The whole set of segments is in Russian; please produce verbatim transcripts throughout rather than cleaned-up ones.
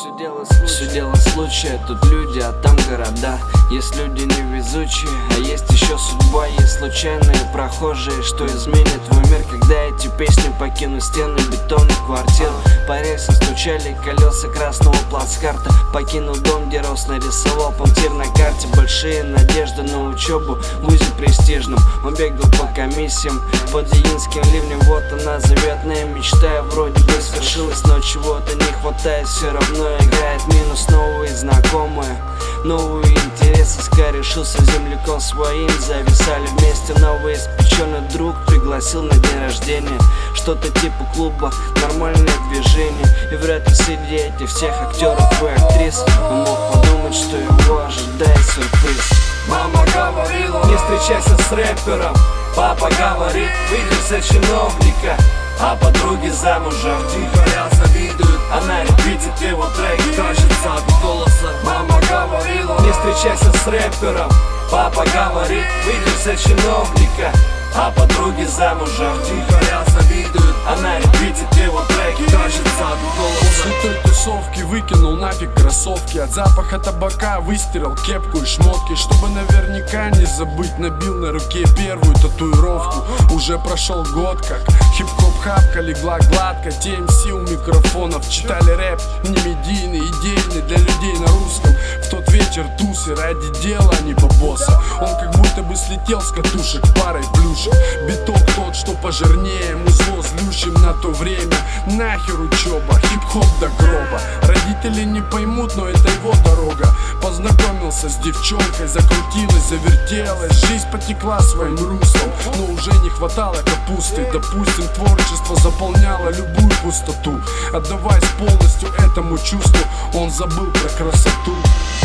Все дело случая, все дело случая. Тут люди, а там города. Есть люди невезучие, а есть еще судьба. Есть случайные прохожие, что изменит твой мир, когда эти песни покинут стены бетонных квартир. По рельсам стучали колеса красного плацкарта. Покинул дом, где рос, нарисовал пунктир на карте. Большие надежды на учебу в вузе престижном. Он бегал по комиссиям под июньским ливнем. Вот она, заветная мечта, вроде бы свершилась, но чего-то не хватает. Все равно играет минус. Новые знакомые, новые интересы. Скорешился земляком своим, зависали вместе. Новый испеченный друг пригласил на день рождения. Что-то типа клуба, нормальное движение. И вряд ли среди этих всех актеров и актрис он мог подумать, что его ожидает сюрприз. Мама говорила, не встречайся с рэпером. Папа говорит, выйди за чиновника. А подруги замужем тихо завидуют. Она репитит его треки, тащится от голоса. Мама говорила, не встречайся с рэпером. Папа говорит, выйди за чиновника. А подруги замужем тихо завидуют. Она репитит его треки, тащится от голоса. После той тусовки выкинул нафиг кроссовки. От запаха табака выстирал кепку и шмотки. Чтобы наверняка не забыть, набил на руке первую татуировку. Уже прошел год, как хип-хоп хапка легла гладко. Те эм си у микрофонов читали рэп, не медийный, идейный для людей на русском. В тот вечер тусы ради дела, а не бабоса. Он как будто бы слетел с катушек парой плюшек. Биток тот, что пожирнее, музло злющим на то время. Нахер учеба, хип-хоп до гроба. Родители не поймут, но это его дорога. Познакомился с девчонкой, закрутилась, завертелась. Жизнь потекла своим руслом, но уже не хватало капусты. Допустим, творчество заполняло любую пустоту. Отдаваясь полностью этому чувству, он забыл про красоту.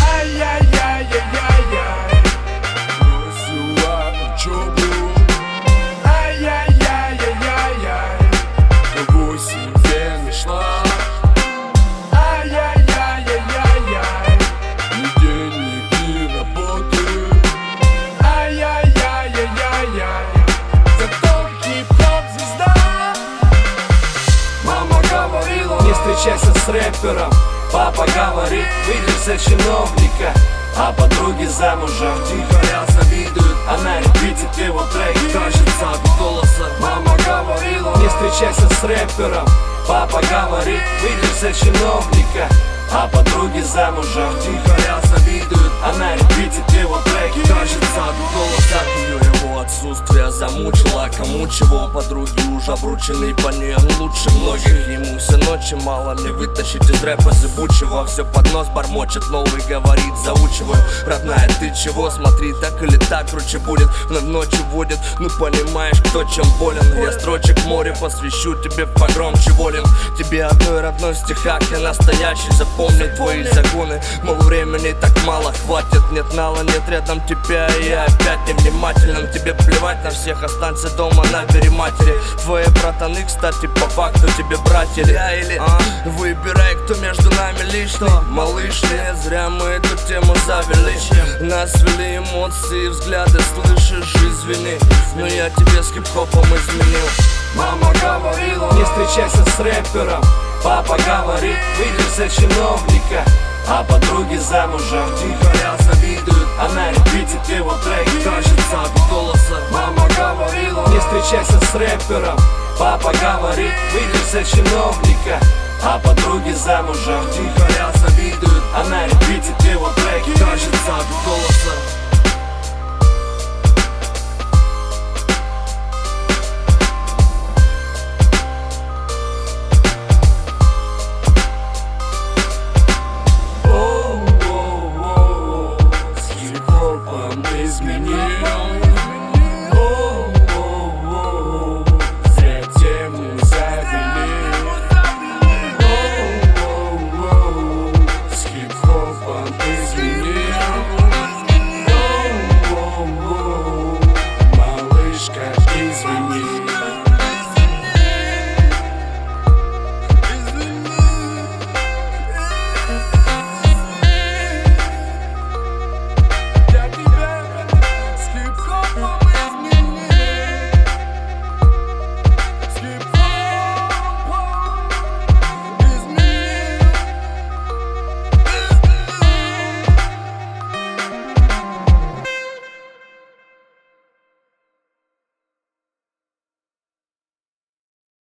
Ай-яй-яй-яй-яй-яй, бросила учебу. ай-яй-яй-яй-яй-яй, Кого себе нашла? ай-яй-яй-яй-яй-яй, Ни денег, ни работы. ай-яй-яй-яй-яй-яй, зато хип-хоп звезда. Мама говорила, не встречайся с рэпером. Папа говорит, выйди за чиновника. А подруги замужем тихо завидуют. Она репитит его треки, тащится от голоса. Мама говорила, не встречайся с рэпером. Папа говорит, выйди за чиновника. А подруги замужем тихо завидуют. Она репитит его треки, тащится от голоса. Ее его отсутствие замучило, кому чего. Подруги уже обручены, по ней он лучше многих. Ему все ночи мало не вытащить из рэпа зыбучего. Все под нос бормочет, новый говорит, заучиваю. Родная, ты чего, смотри, так или так круче будет. Но ночью водит, ну понимаешь, кто чем болен. Я строчек море посвящу тебе погромче волен. Тебе одной родной в стихах я настоящий. Запомни твои загоны, мол времени так мало хватит. Нет нала, нет рядом тебя, и я опять невнимателен. Тебе плевать на всех, останься дома, набери матери. Твои братаны, кстати, по факту тебе братья я или а? Выбирай, кто между нами лишний. Малыш, не зря мы эту тему завели. Нас вели эмоции, взгляды, слышишь, извини, но я тебе с хип-хопом изменил. Мама говорила, не встречайся с рэпером. Папа говорит, выйди за чиновника. А подруги замужем тихо завидуют. Она репитит его треки, тащится от голоса. Мама говорила, не встречайся с рэпером. Папа говорит, выйди за чиновника. А подруги замужем тихо завидуют. Она репитит его треки, тащится от голоса. С хип-хопом изменил.